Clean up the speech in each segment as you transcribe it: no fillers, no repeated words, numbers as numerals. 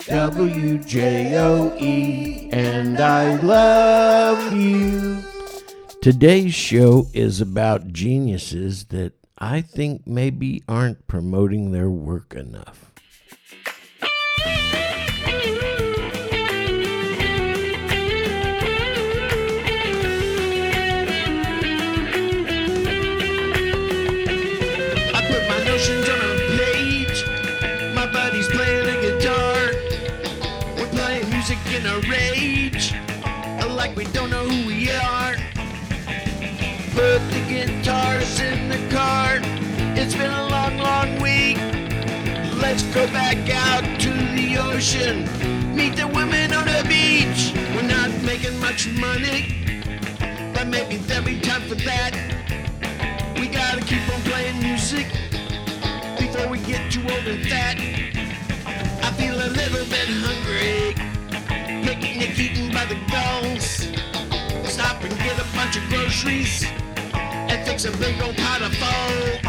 WJOE, and I love you. Today's show is about geniuses that I think maybe aren't promoting their work enough. On a page, my buddy's playing a guitar. We're playing music in a rage, like we don't know who we are. Put the guitars in the car. It's been a long, long week. Let's go back out to the ocean, meet the women on the beach. We're not making much money, but maybe there'll be time for that. We gotta keep on playing music before we get too old and fat. I feel a little bit hungry, picnic eaten by the gulls. Stop and get a bunch of groceries and fix a big old pot of pho.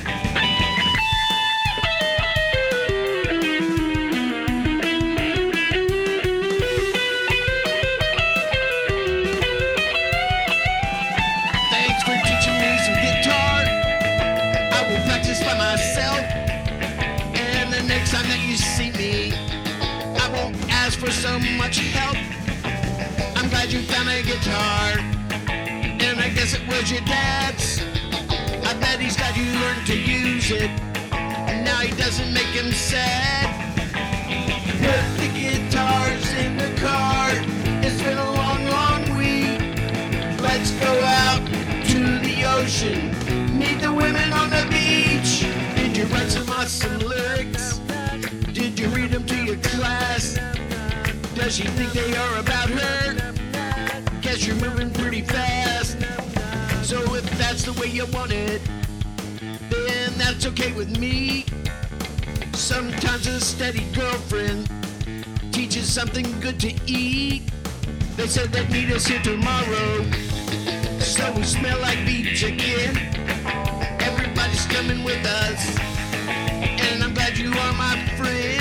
Thanks for teaching me some guitar. I will practice by myself, and the next time that you see me, I won't ask for so much help. I'm glad you found a guitar, and I guess it was your dad's. I bet he's glad you learned to use it, and now he doesn't make him sad. Put the guitars in the car. It's been a long, long week. Let's go out to the ocean, meet the women on the beach. Did you write some awesome lyrics? Did you read them to your class? Does she think they are about her? Guess you're moving pretty fast. So if that's the way you want it, then that's okay with me. Sometimes a steady girlfriend teaches something good to eat. They said they'd meet us here tomorrow, so we smell like beach again. Everybody's coming with us, and I'm glad you are my friend.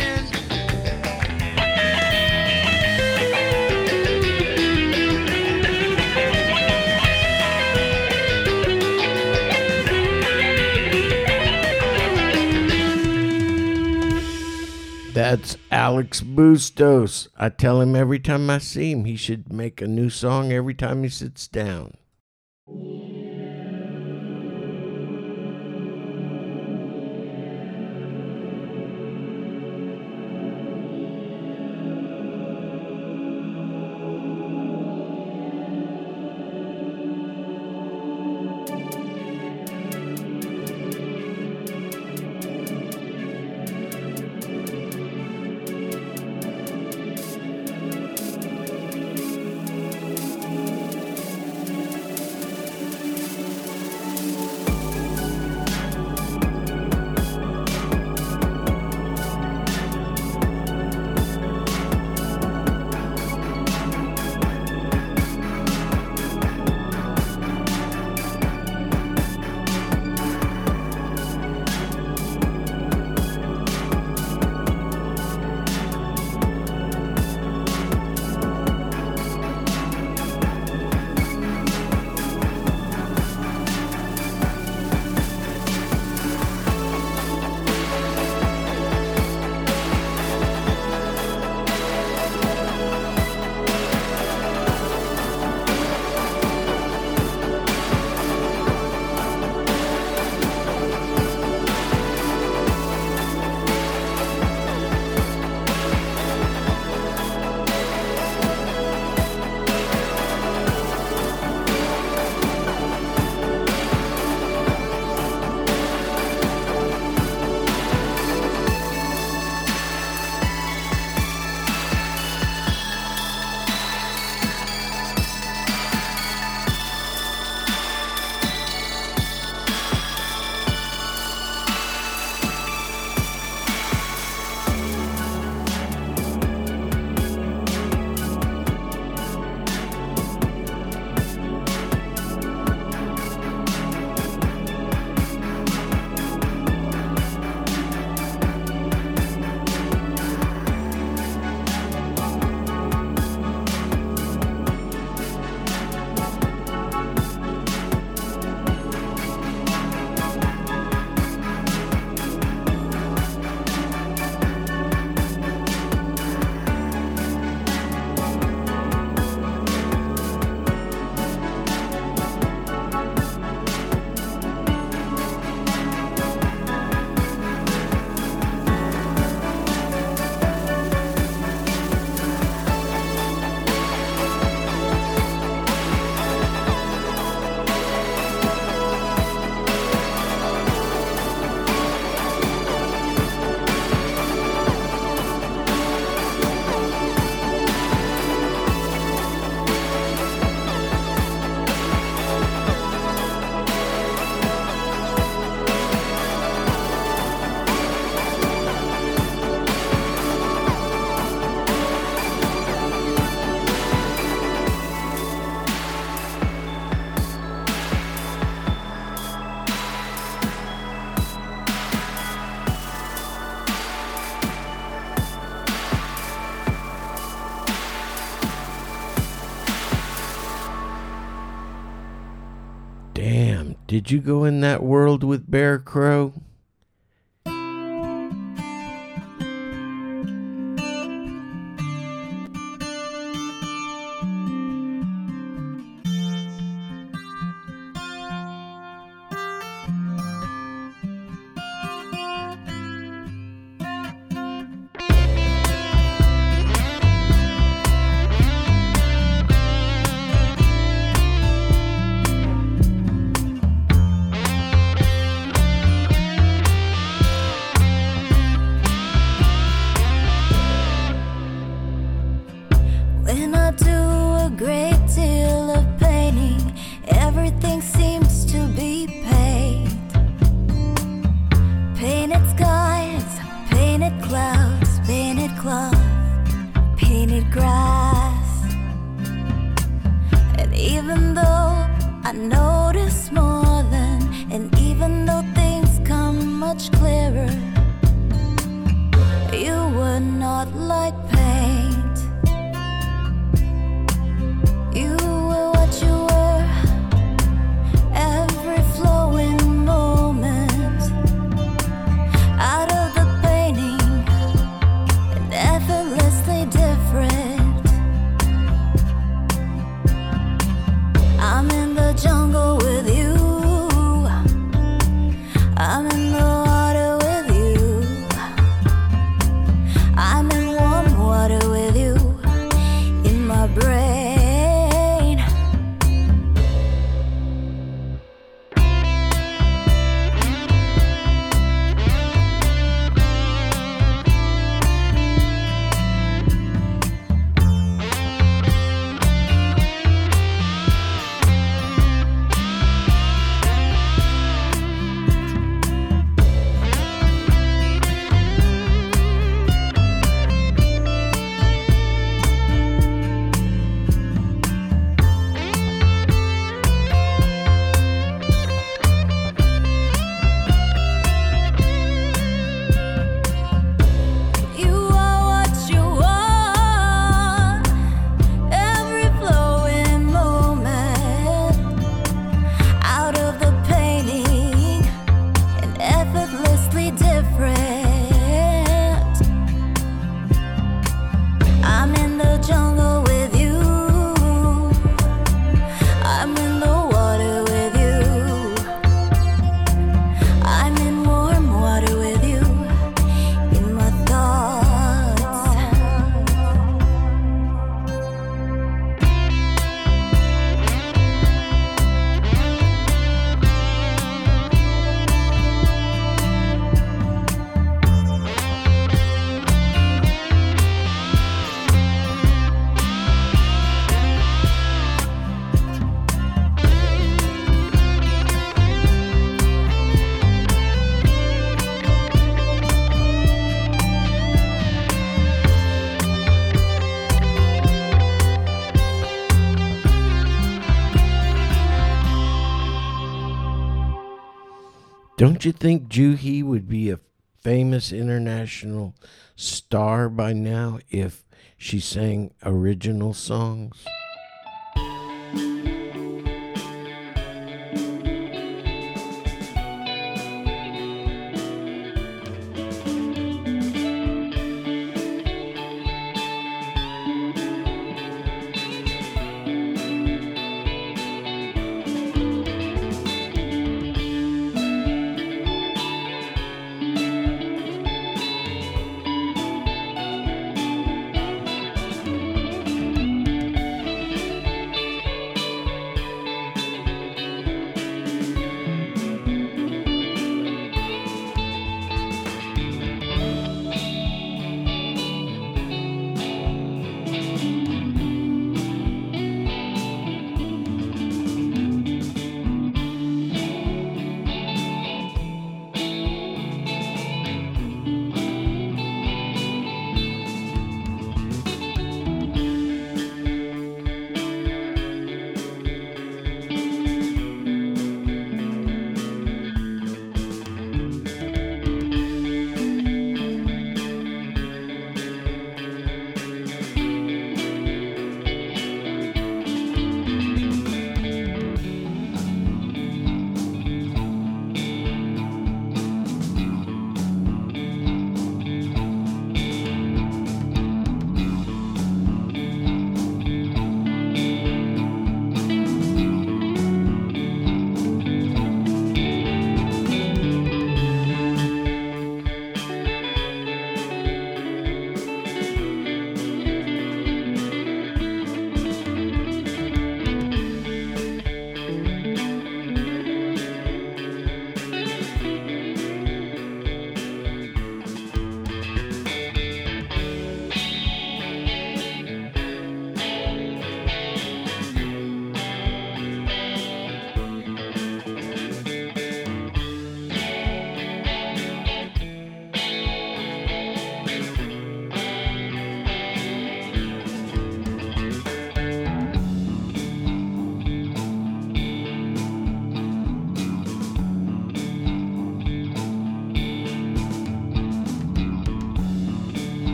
That's Alex Bustos. I tell him every time I see him, he should make a new song every time he sits down. Did you go in that world with Bear Crow? When I do a great deal of painting, everything seems to be paid. Painted skies, painted clouds, painted cloth, painted grass. And even though I notice more than, and even though things come much clearer, you were not like paint. You were what you were, every flowing moment out of the painting, and effortlessly different. I'm in the jungle with you, I'm in the water with you, I'm in warm water with you, in my brain. Don't you think Juhi would be a famous international star by now if she sang original songs?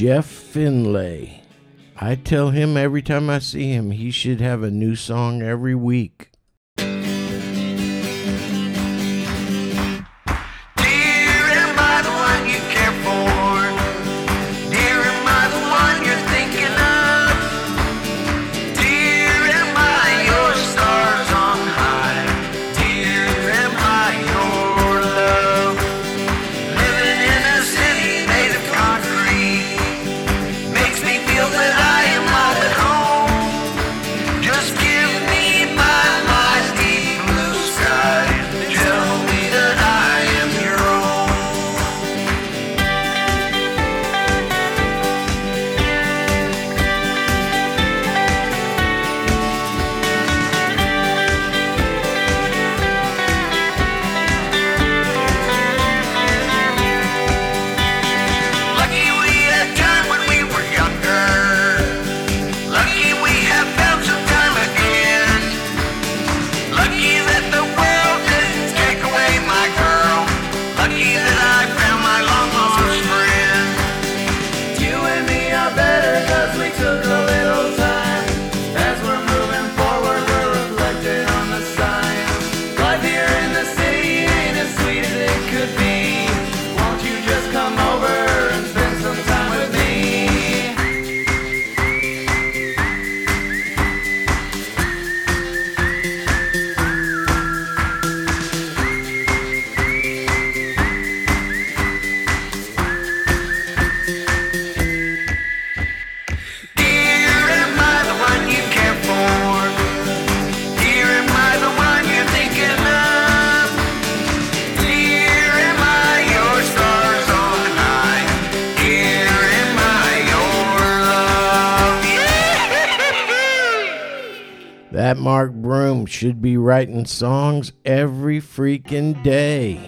Jeff Finlay. I tell him every time I see him, he should have a new song every week. That Mark Broom should be writing songs every freaking day.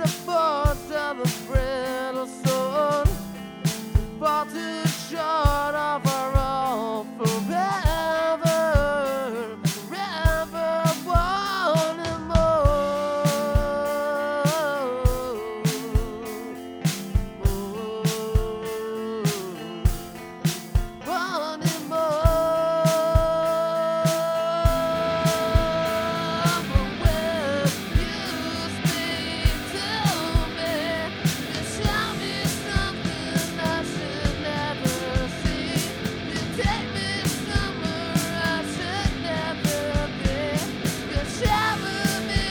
the force of a brittle sword, fall too short of our all forever, forever wanting more. Wanting more. But when you speak to me, you show me something I should never see. You take me somewhere I should never be. You shower me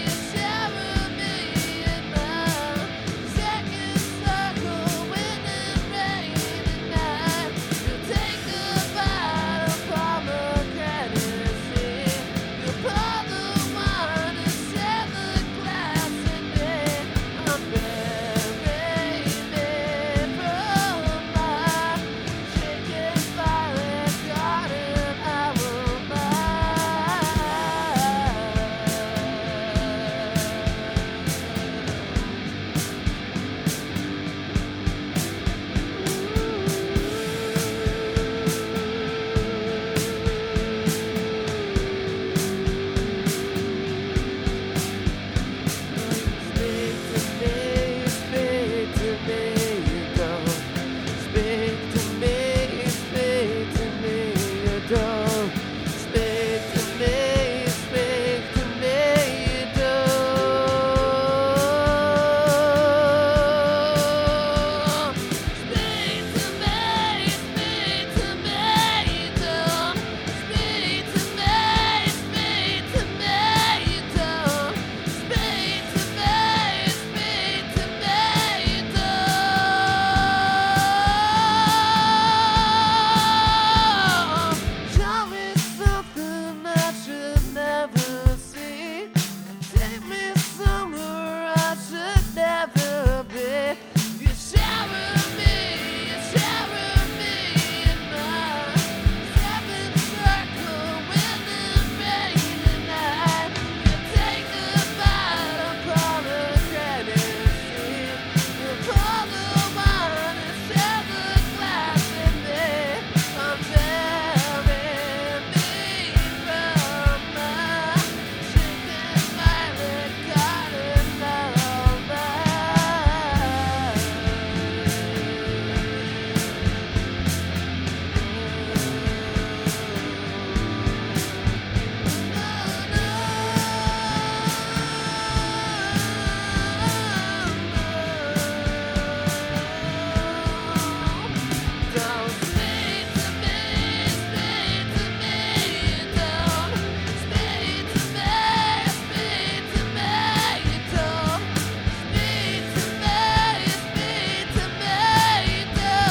in my second circle when it rains at night. You take a bite of pomegranate seed. You pour the wine and share the glass with me. I'm buried from my shaking violet garden. I will Speak to me, you don't. Speak to me, you don't. Speak to me, you don't. Speak to me, you don't. Speak to me, you don't. Speak to me, you don't. Show me something I should never see. Take me somewhere I should never be. You shower me in my seventh circle when it rains at night. You take a bite of pomegranate seed. You pour the wine and share the glass with me. I'm burying me from my shaking violet garden. All Don't speak to me, you don't. Speak to me, you don't. Speak to me, you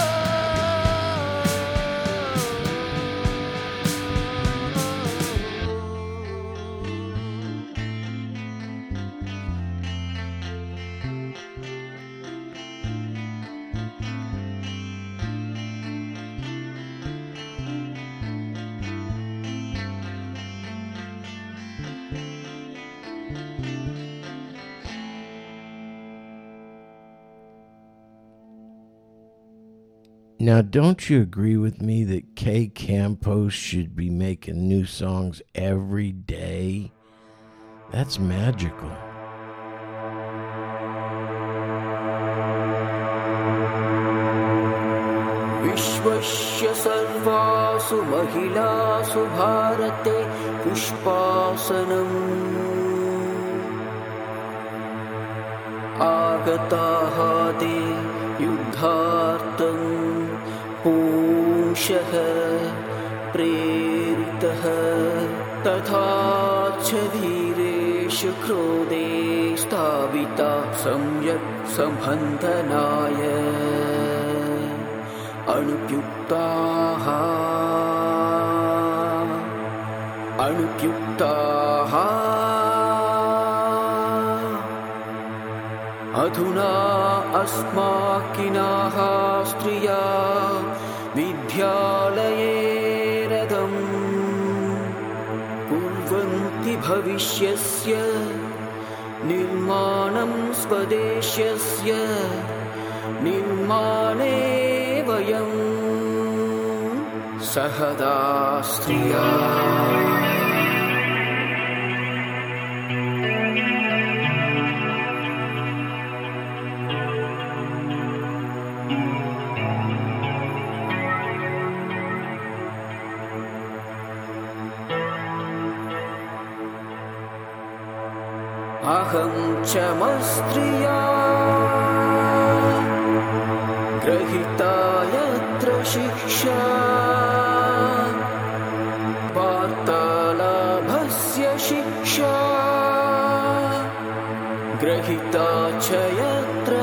Now, don't you agree with me that Kay Campos should be making new songs every day? That's magical. विश्वस्य सर्वासु महिलासु भारते पुष्पासनम् आगताः ते युद्धार्थं पुंसः प्रेरितः तथा च वीरेषु क्रोधे स्थापिता सम्यक् सम्बन्धनाय अनुपयुक्ताः अधुना अस्माकिनाः स्त्रिया विद्यालये रथं कुर्वन्ति भविष्यस्य निर्माणं स्वदेशस्य निर्माणे वयं सहदा स्त्रिया अहं च मस्त्रिया ग्रहीता यत्र शिक्षा वार्तालाभस्य शिक्षा ग्रहीता च यत्र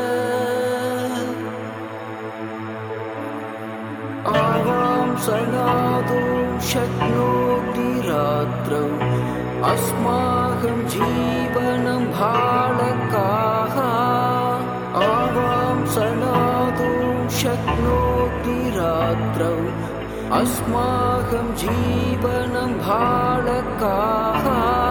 आवां सनातुं शक्नोति रात्रौ अस्माकं जीवनं बालकाः आवां सनातुं शक्नोति रात्रौ अस्माकं जीवनं बालकाः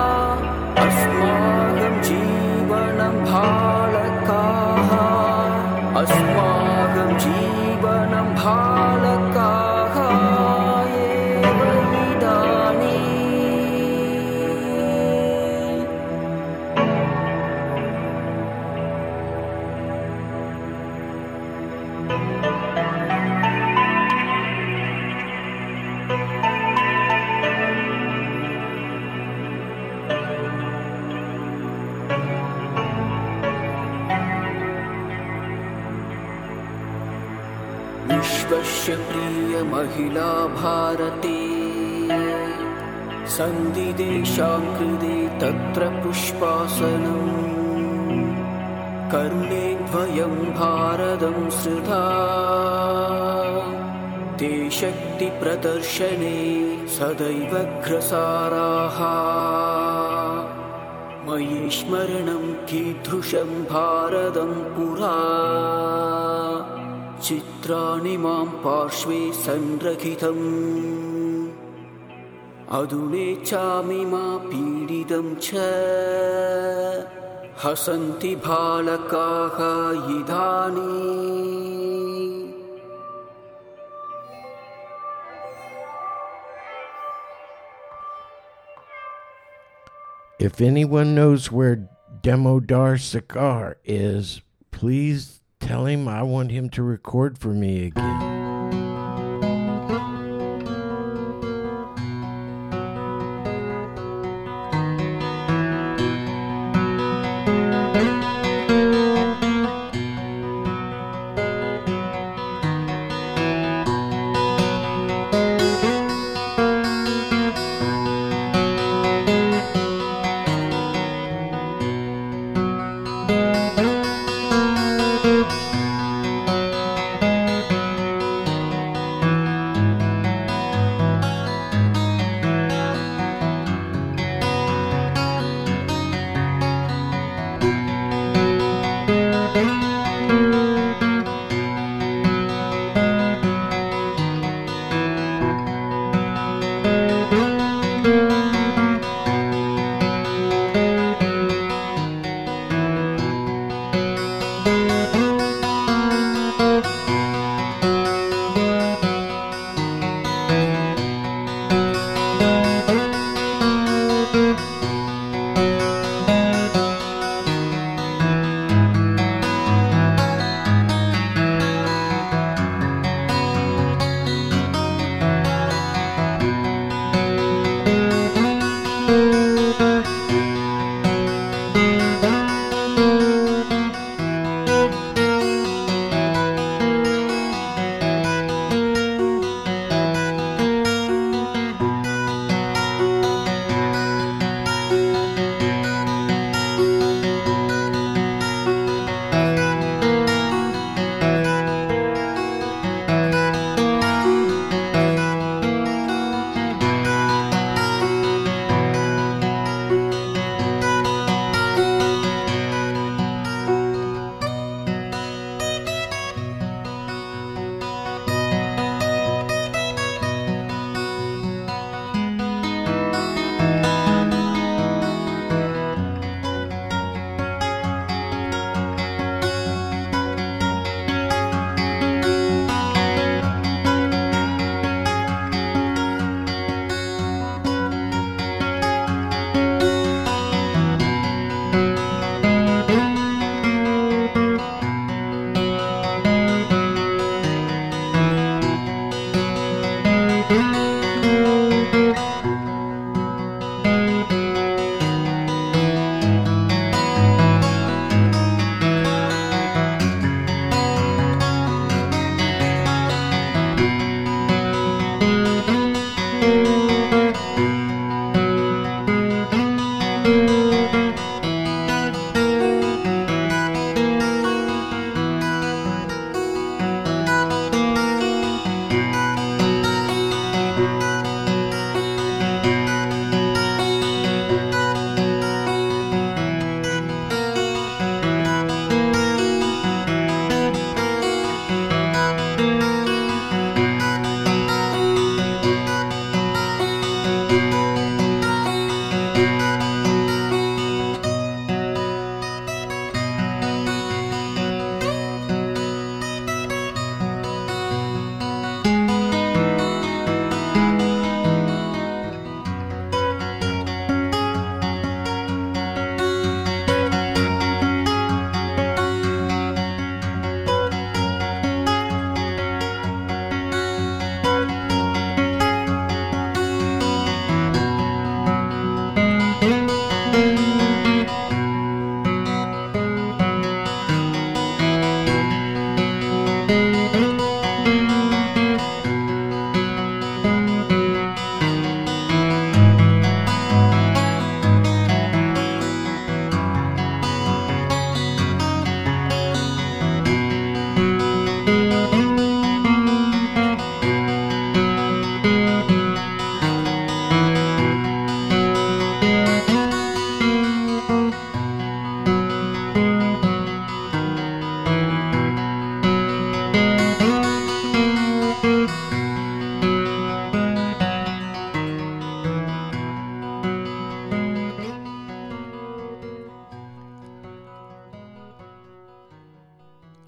अस्माकं जीवनं बालकाः अस्माकं जीवनं बालकाः एव इदानीम् विश्वस्य प्रिय महिला भारते सन्धिदेशां कृते तत्र पुष्पासनम् कर्णे द्वयं भारतं सृधा ते शक्तिप्रदर्शने सदैव अग्रसाराः मयि स्मरणं कीदृशं भारतं पुरा चित्राणि मां पार्श्वे संरक्षितम् अधुनेच्छामि मा पीडितं च हसन्ति बालकाः इदानीम् If anyone knows where Damodar Sarkar is, please tell him I want him to record for me again.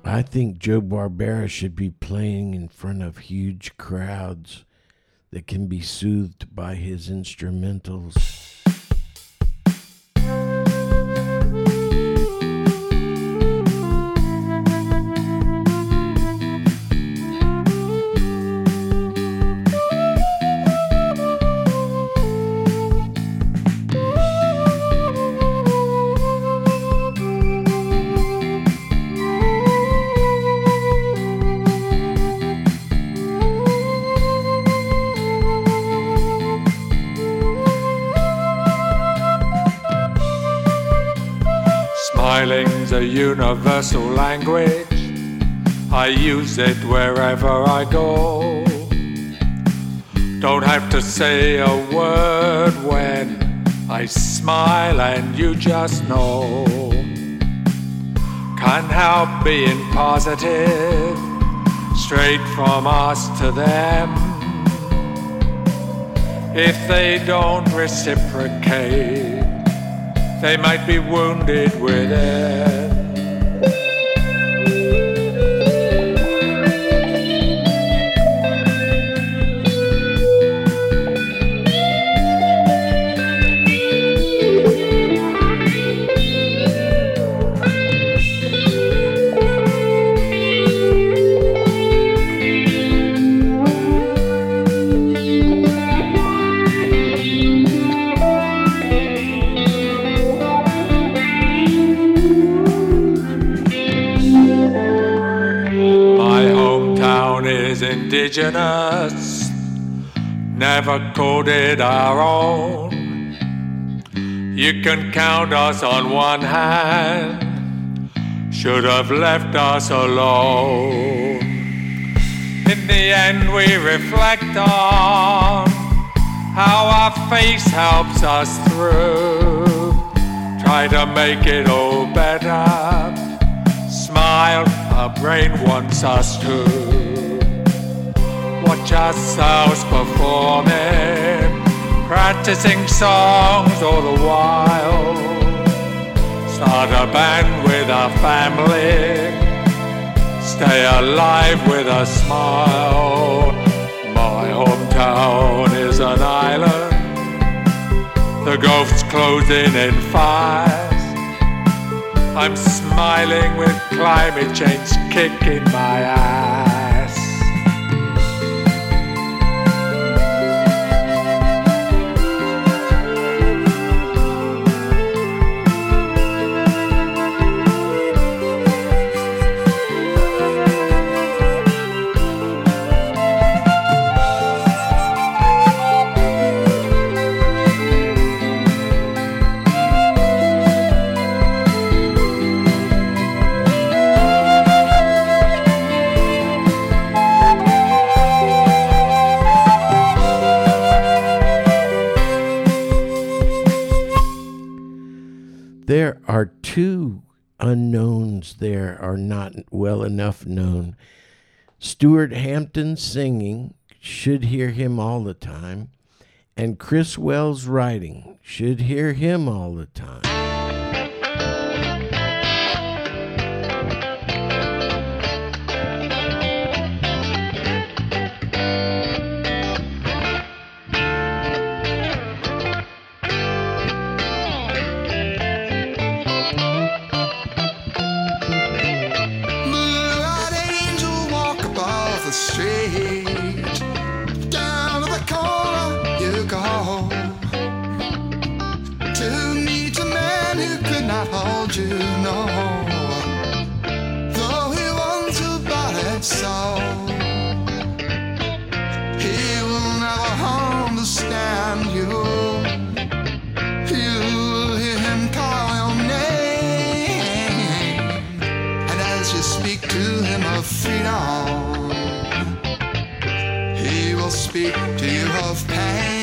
I think Joe Barbera should be playing in front of huge crowds that can be soothed by his instrumentals. Smiling's a universal language. I use it wherever I go. Don't have to say a word when I smile and you just know. Can't help being positive, straight from us to them. If they don't reciprocate, they might be wounded within. Indigenous, never called it our own. You can count us on one hand, should have left us alone. In the end we reflect on how our face helps us through. Try to make it all better, smile, our brain wants us to. Watch ourselves performing, practicing songs all the while. Start a band with our family, stay alive with a smile. My hometown is an island, the gulf's closing in fast. I'm smiling with climate change kicking my ass. There are two unknowns there are not well enough known. Stuart Hampton singing, should hear him all the time, and Chris Wells writing, should hear him all the time. You know, though he wants your body so, he will never understand you. You'll hear him call your name, and as you speak to him of freedom, he will speak to you of pain.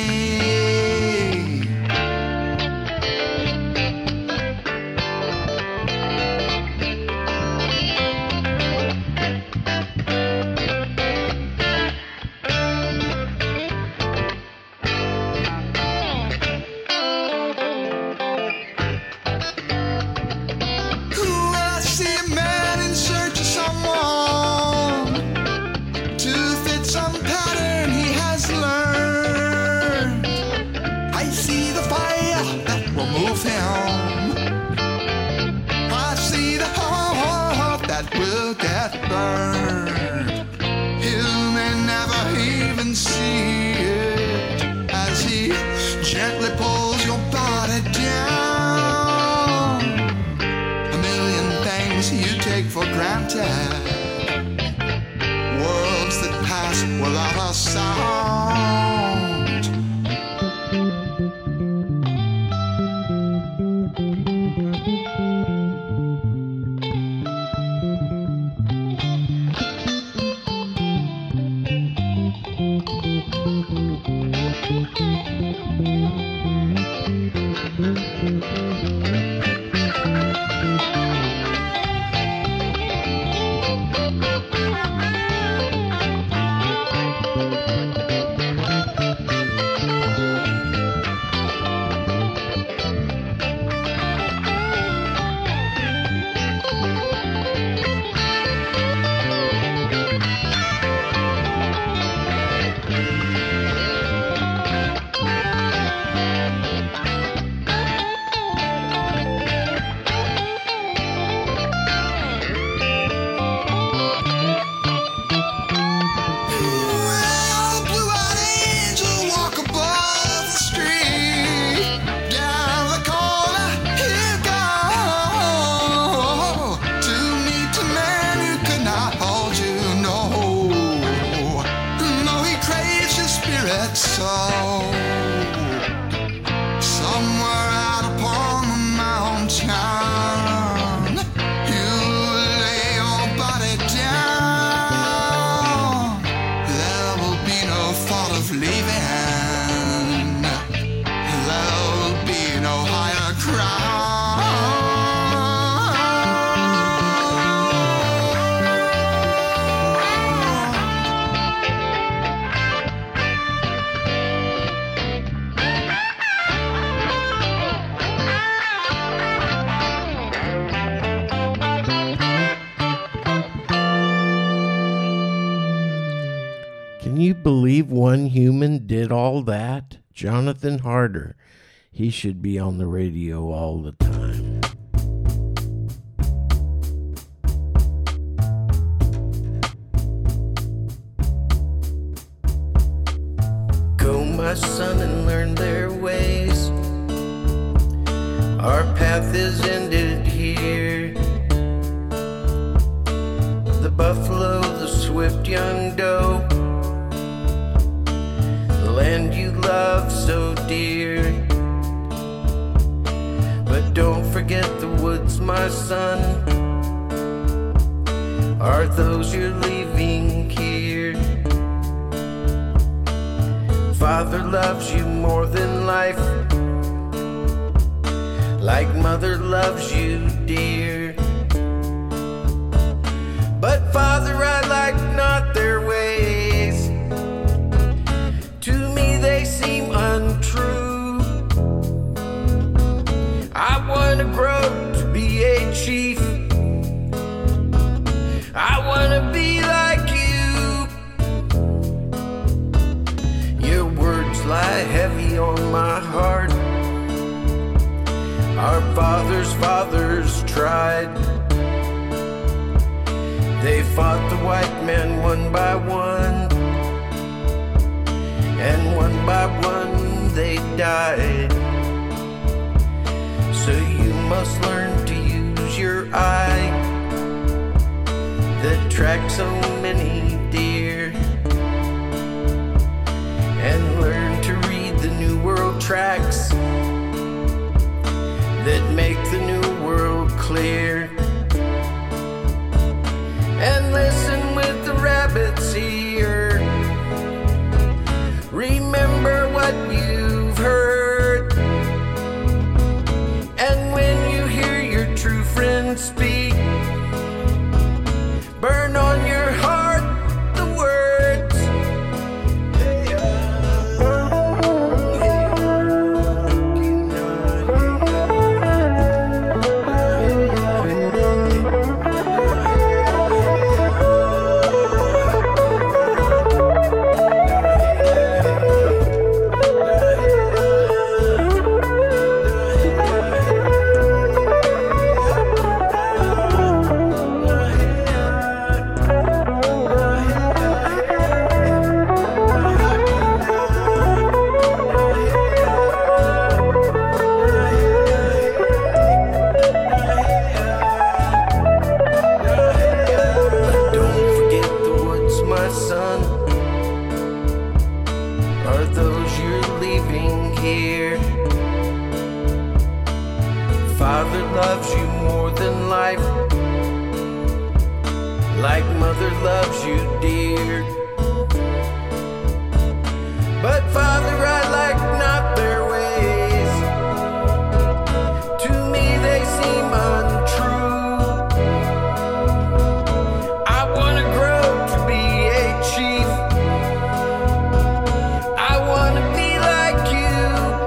Some will get burned. You may never even see it as he gently pulls your body down. A million things you take for granted, worlds that pass without a sound. Can you believe one human did all that? Jonathan Harder. He should be on the radio all the time. Go, my son, and learn their ways. Our path is ended here. The buffalo, the swift young doe, the land you love so dear. But don't forget the woods, my son, are those you're leaving here. Father loves you more than life, like mother loves you dear. But Father, I like not their ways. To me they seem untrue. I want to grow to be a chief. I want to be like you. Your words lie heavy on my heart. Our fathers tried. They fought the white man one by one, and one by one they died. So you must learn to use your eye that tracks so many deer, and learn to read the New World tracks that make the New World clear. And listen with the rabbit's ear. Remember what you've heard. And when you hear your true friend speak, burn on your heart the words. loves you, dear. But Father, I like not their ways. To me they seem untrue. I want to grow to be a chief. I want to be like you.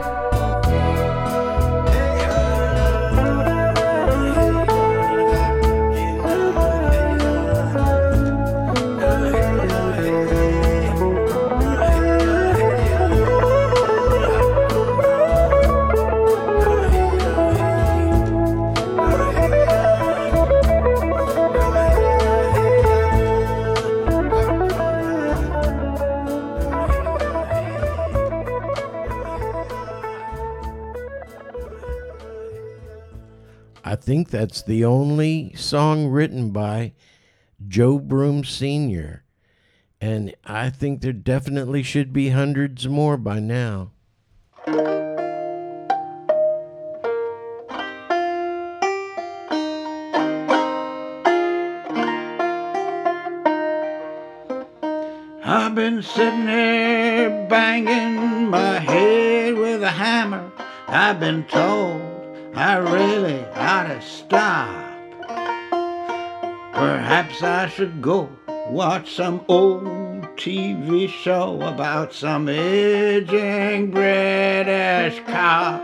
I think that's the only song written by Joe Broom Sr., and I think there definitely should be hundreds more by now. I've been sitting here banging my head with a hammer. I've been told I really ought to stop. Perhaps I should go watch some old TV show about some aging British cop.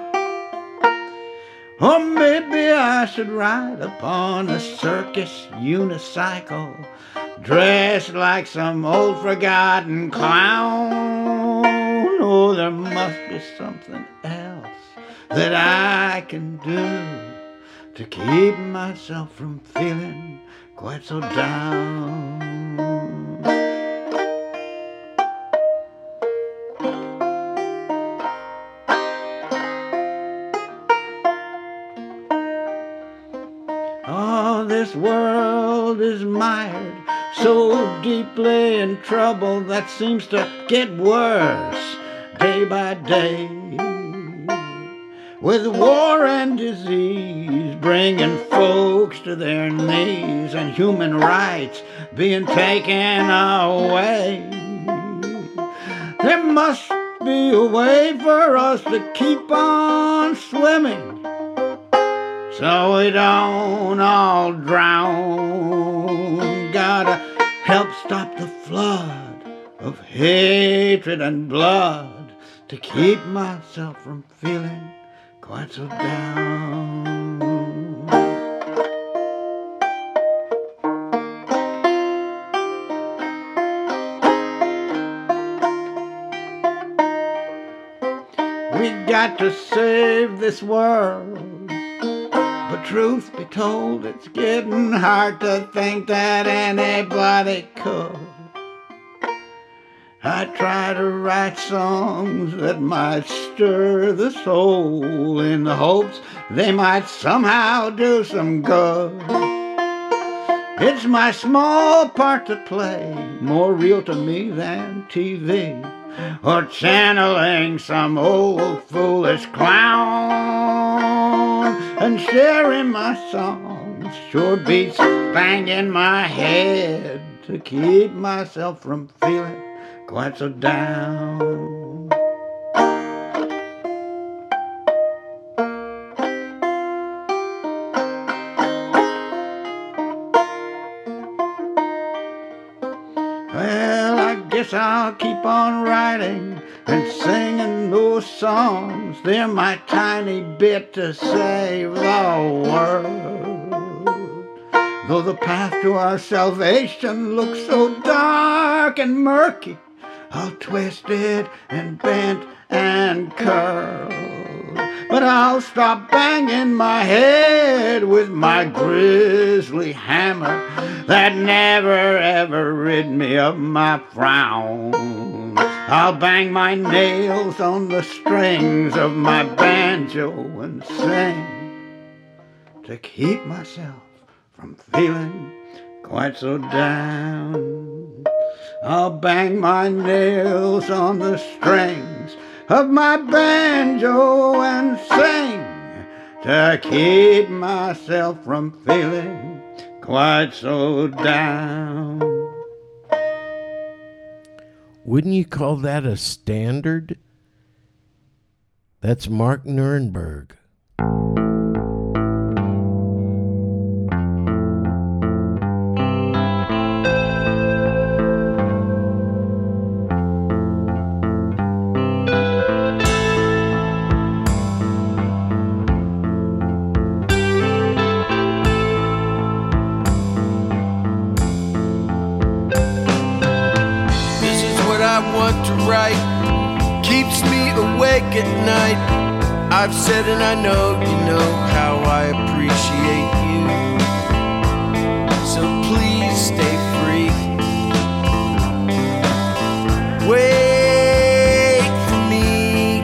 Or maybe I should ride upon a circus unicycle, dressed like some old forgotten clown. Oh, there must be something else that I can do to keep myself from feeling quite so down. Oh, this world is mired so deeply in trouble that seems to get worse day by day, with war and disease bringing folks to their knees and human rights being taken away. There must be a way for us to keep on swimming so we don't all drown. Gotta help stop the flood of hatred and blood to keep myself from feeling quite so down. We got to save this world, but truth be told, it's getting hard to think that anybody could. I try to write songs that might stir the soul in the hopes they might somehow do some good. It's my small part to play, more real to me than TV, or channeling some old foolish clown. And sharing my songs sure beats banging my head to keep myself from feeling quite so down. Well, I guess I'll keep on writing and singing those songs. They're my tiny bit to save the world. Though the path to our salvation looks so dark and murky, I'll twist it and bend and curl. But I'll stop banging my head with my grisly hammer that never ever rid me of my frown. I'll bang my nails on the strings of my banjo and sing to keep myself from feeling quite so down. I'll bang my nails on the strings of my banjo and sing to keep myself from feeling quite so down. Wouldn't you call that a standard? That's Mark Nuremberg. This is what I want to write. Keeps me awake at night. I've said and I know you know how I appreciate you. So please stay free. Wait for me.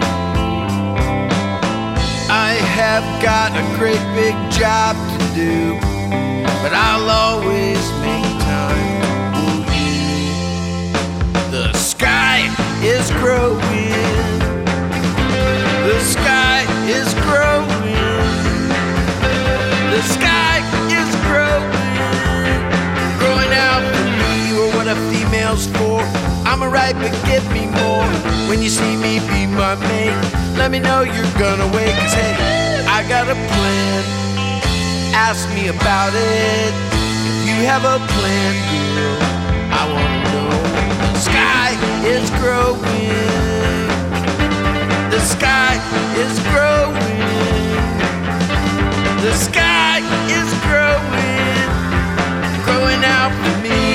I have got a great big job to do, but I'll always make time for you. The sky is growing. The sky is growing. The sky is growing. Growing out for me, or what a female's for. I'm alright, but give me more. When you see me be my mate, let me know you're gonna wait. Cause hey, I got a plan. Ask me about it. If you have a plan, girl, I wanna know. The sky is growing. The sky is growing. The sky is growing. Growing out for me.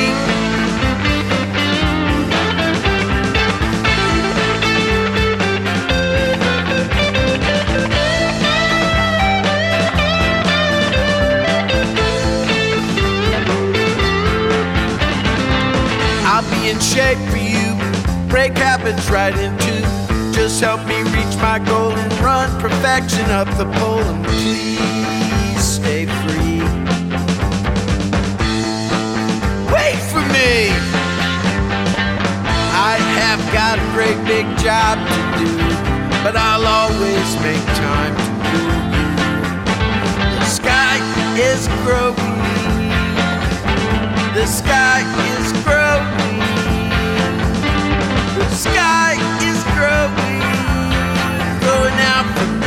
I'll be in shape for you. Break habits right in two. Just help me reach my goal and run perfection up the pole. And please stay free. Wait for me. I have got a great big job to do, but I'll always make time to do you. The sky is growing. The sky is growing. The sky is growing. Growing out for me.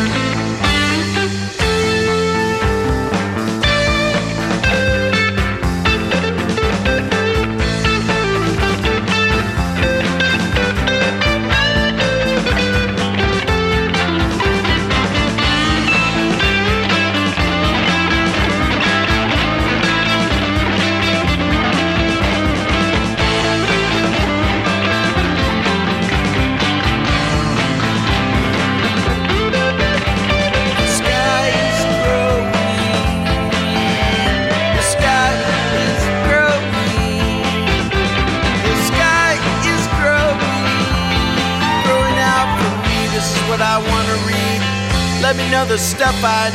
I want to read. Let me know the stuff I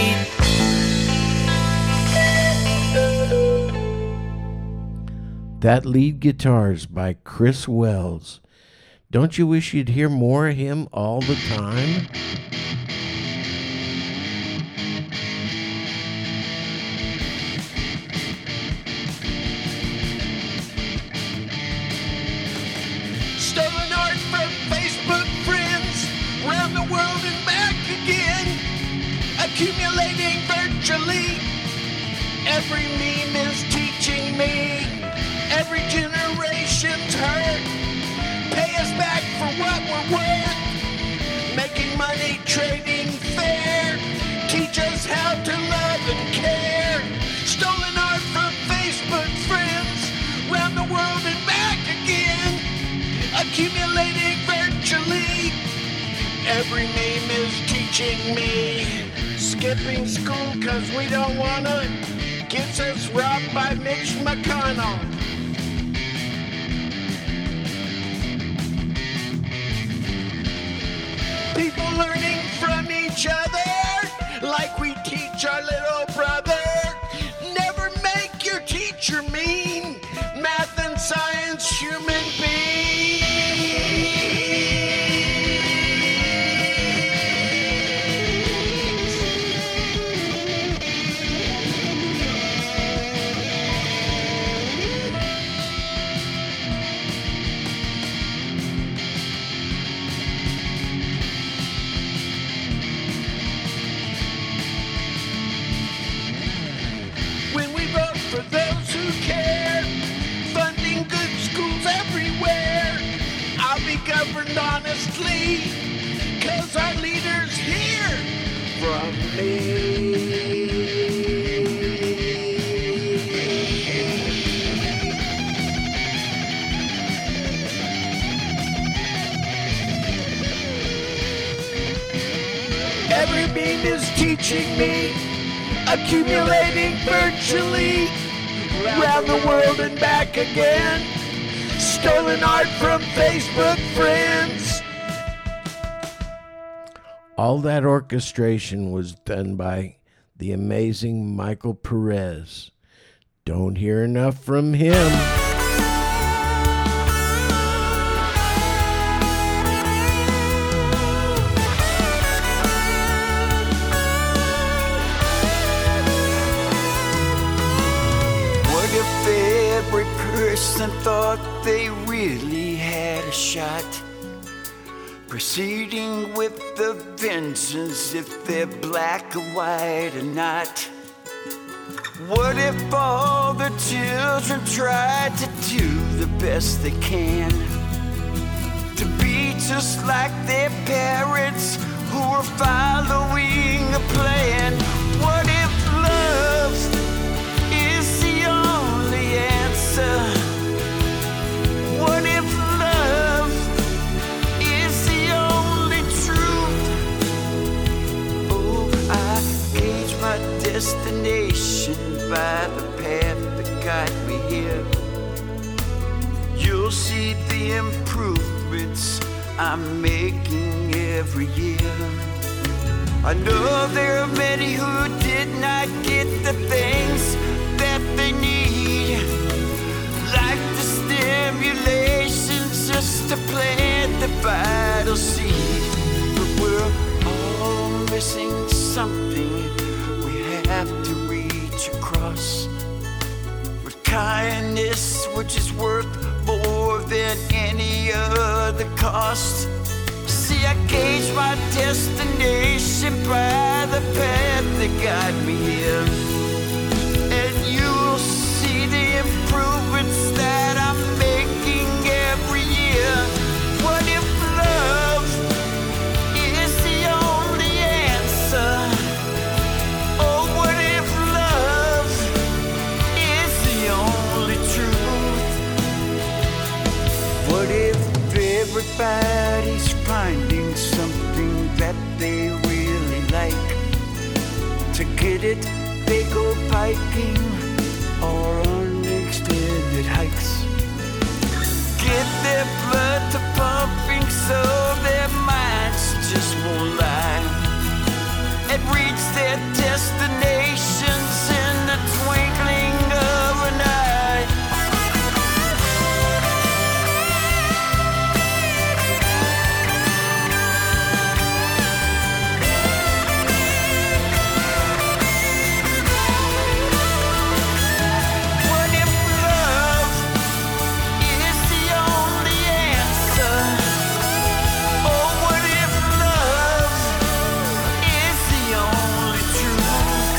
need. That lead guitar's by Chris Wells. Don't you wish you'd hear more of him all the time? Stolen art from Facebook friends, round the world and back again. Accumulating virtually. Every meme is teaching me. Every generation's hurt. Pay us back for what we're worth. Making money, trading fair. Teach us how to love and care. Stolen art from Facebook friends, round the world and back again. Accumulating virtually. Every meme is teaching me. Skipping school cause we don't wanna. Gets us robbed by Mitch McConnell. People learning from each other like we teach our little brother. Never make your teacher mean. Math and science, human beings. watching me, accumulating virtually round the world and back again. Stolen art from Facebook friends. All that orchestration was done by the amazing Michael Perez. Don't hear enough from him. What if every person thought they really had a shot? Proceeding with the vengeance if they're black or white or not. What if all the children tried to do the best they can to be just like their parents who are following a plan? What if love is the only answer? What if love is the only truth? Oh, I gauge my destination by the path that got me here. You'll see the improvements I'm making every year. I know there are many who did not get the things that they need, like the stimulation just to plant the vital seed. But we're all missing something we have to reach across. With kindness, which is worth more than any other cost. See, I gauge my destination by the path that got me here. And you'll see the improvements that I'm making every year. What if love is the only answer? Oh, what if love is the only truth? What if everybody's finding something that they really like? To get it, they go biking or on extended hikes. Get their blood to pumping so their minds just won't lie, and reach their destinations in the twinkling of an eye. What if love is the only answer? Oh, what if love is the only truth?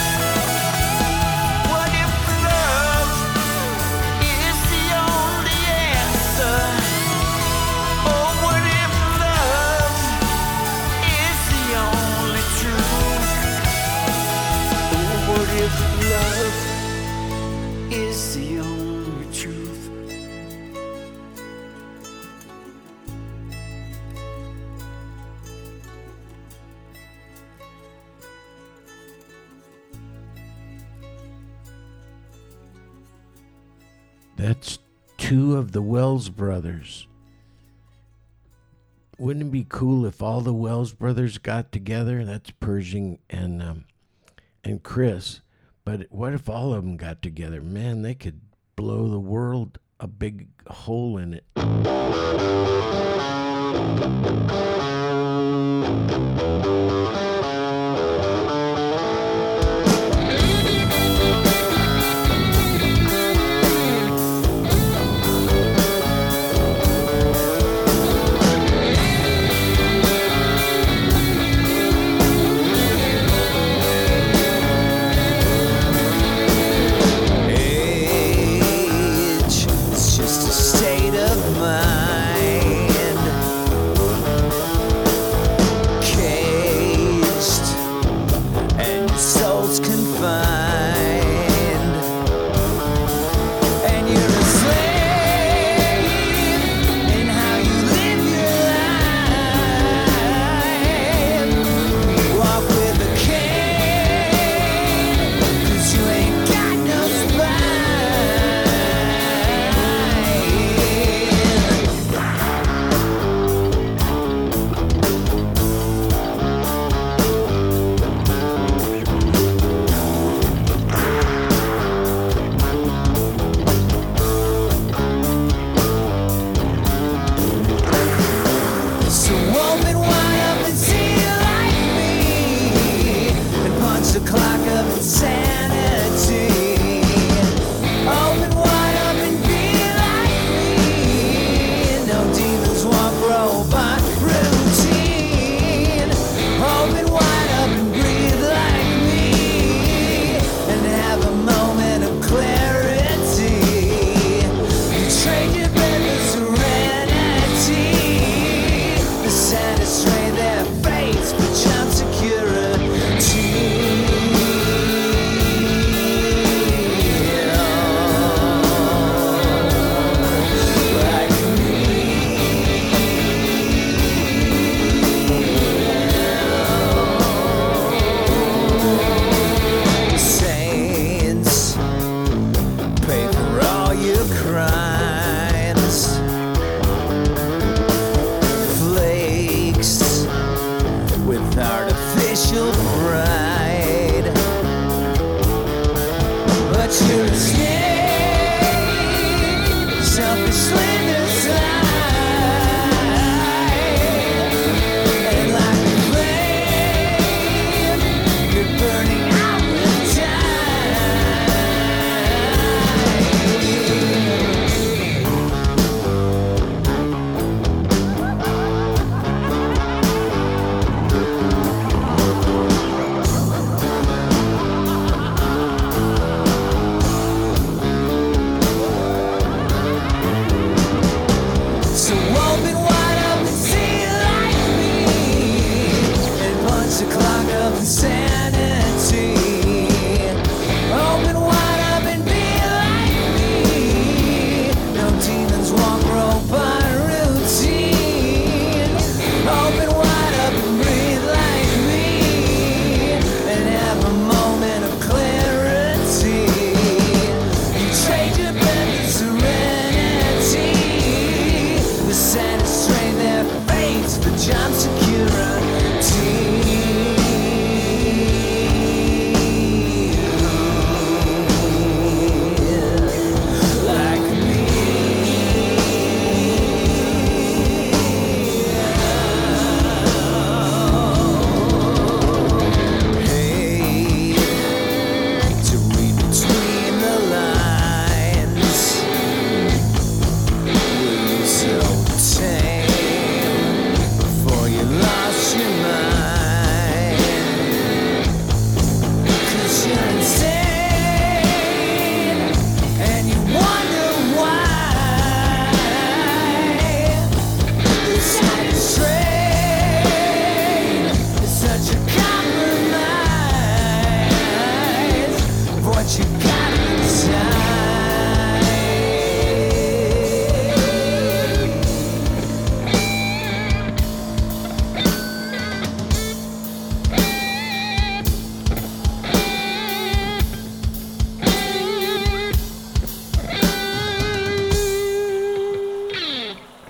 What if love is the only answer? Oh, what if love is the only truth? Oh, what if love is the only truth? That's two of the Wells brothers. Wouldn't it be cool if all the Wells brothers got together? That's Pershing and Chris. But what if all of them got together? Man, they could blow the world a big hole in it. Age, it's just a state of mind. Cage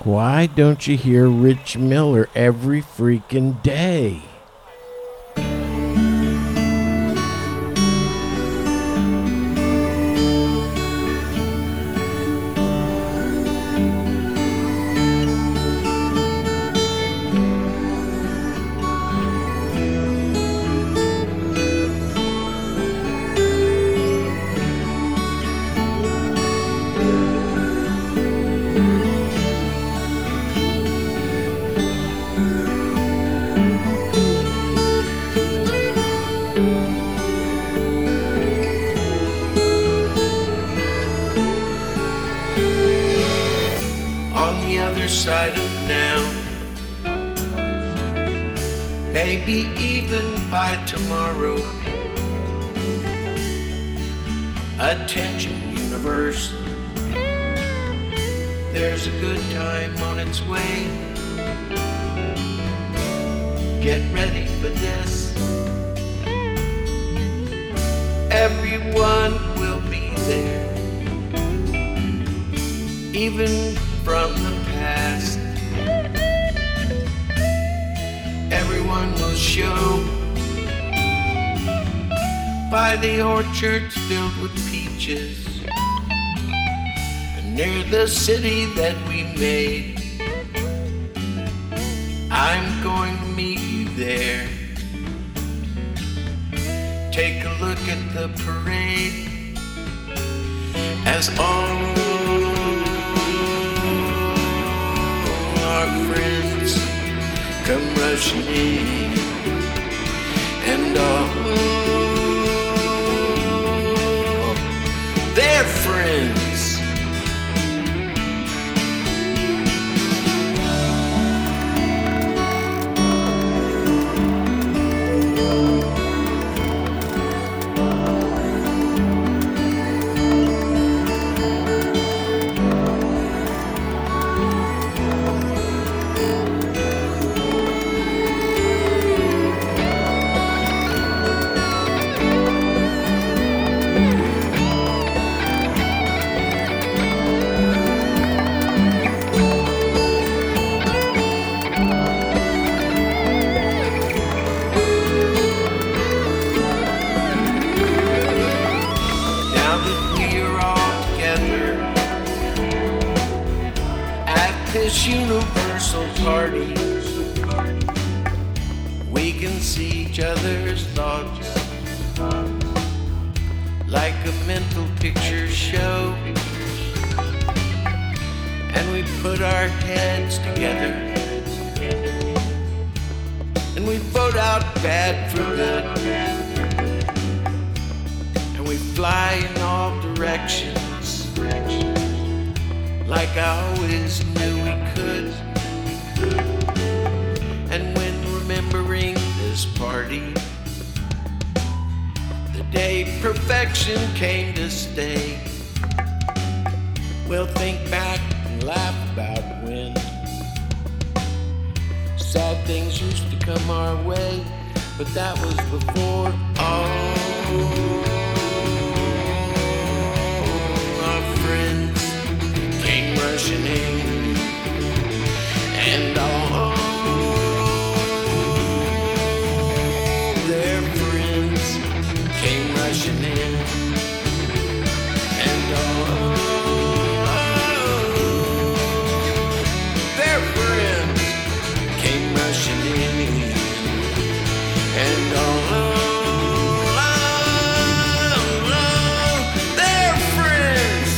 Why don't you hear Rich Miller every freaking day? On the other side of now, maybe even by tomorrow. Attention, universe, there's a good time on its way. Get ready for this. Everyone will be there, even from the past. Everyone will show by the orchards filled with peaches, and near the city that we made. I'm going to meet you there. Take a look at the parade as all our friends come rushing in, and all their friends. This universal party, we can see each other's thoughts like a mental picture show, and we put our heads together and we vote out bad for good, and we fly in all directions like I always knew we could. And when remembering this party, the day perfection came to stay, we'll think back and laugh about when sad things used to come our way, but that was before all our friends came rushing in, and all their friends came rushing in, and all their friends came rushing in, and all their friends.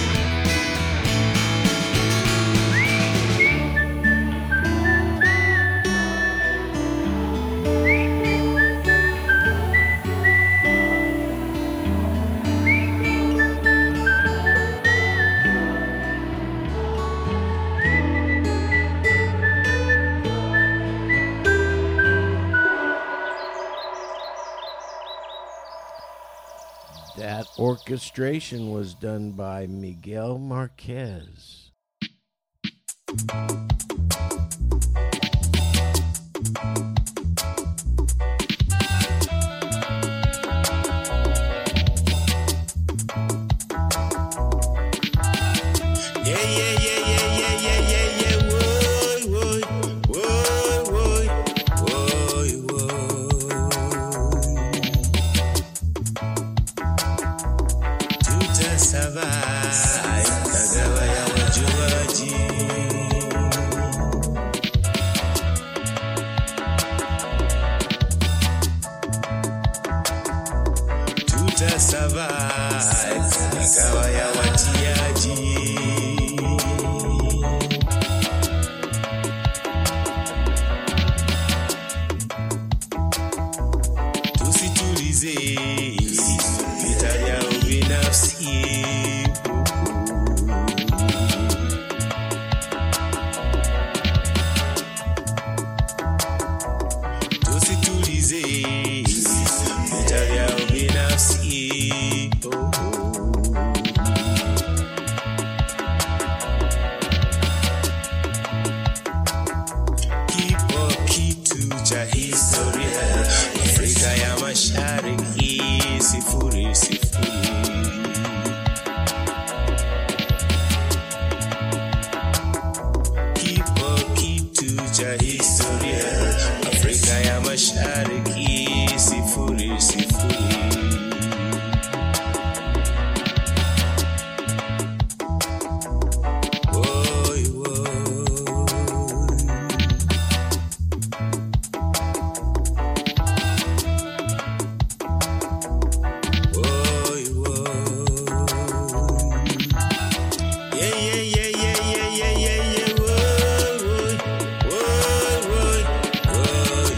That orchestration was done by Miguel Marquez. Yeah, survive. Nagawa ya wajuaji. Tuta survive. Nagawa ya watiaji. Tusitulize vita ya ubinafsi. Tusitulize vita ya ubinafsi. Kipo kitu cha historia. Afrika ya Mashariki 0-0. Kipo kitu cha historia. Afrika ya Mashariki 0-0. Oi, oi. Oi, oi. Yeah, yeah, yeah, yeah, yeah, yeah, yeah, yeah. Oi, oi, oi,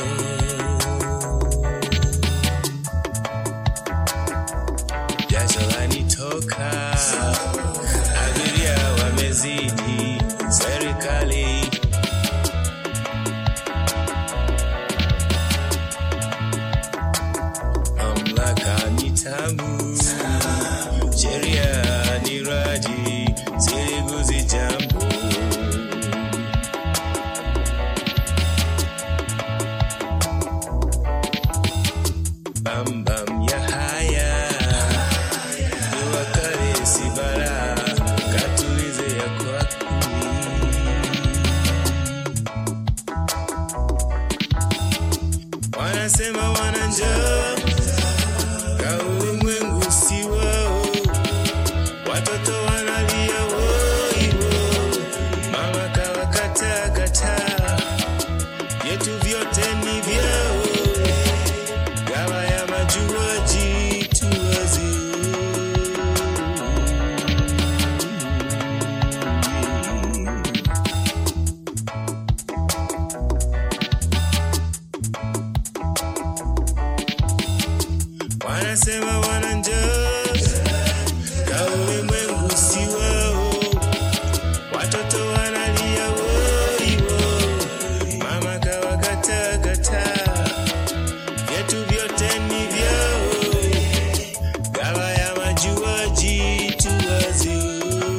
jasho lanitoka, abiria wamezidi, serikali mamlaka ni tamu, sheria ni raji, ziliguzi jambo. Bam bam ya haya, dua kale si bara, katulize ya kwako. Wanasema wana njaa, ka ulimwengu si wao, watoto wanalia woi wo, mama kawakata kata, vyetu vyote ni vyao, gawa ya majuaji tuwazi. Wanasema wana njaa, ka ulimwengu si wao, watoto wanalia woi wo, mama kawakata kata, vyetu vyote ni vyao, gawa ya majuaji tuwazi.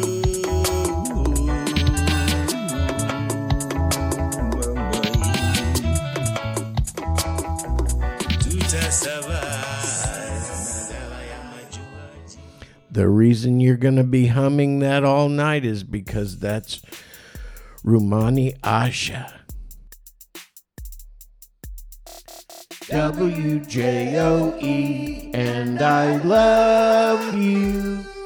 Tuta survive. Gawa ya majuaji. The reason you're going to be humming that all night is because that's Rumani Asha. WJOE, and I love you.